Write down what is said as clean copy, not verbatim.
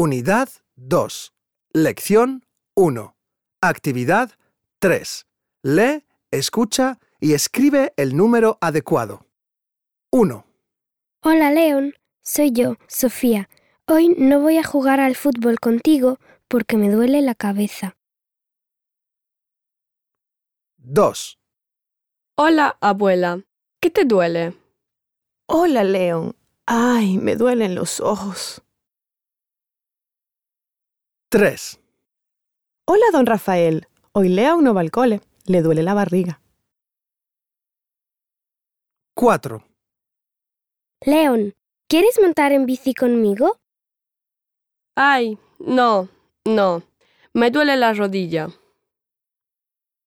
Unidad 2. Lección 1. Actividad 3. Lee, escucha y escribe el número adecuado. 1, Hola, León. Soy yo, Sofía. Hoy no voy a jugar al fútbol contigo porque me duele la cabeza. 2, Hola, abuela. ¿Qué te duele? Hola, León. Ay, me duelen los ojos. 3, Hola, don Rafael. Hoy León no va al cole. Le duele la barriga. 4, León, ¿quieres montar en bici conmigo? Ay, no. Me duele la rodilla.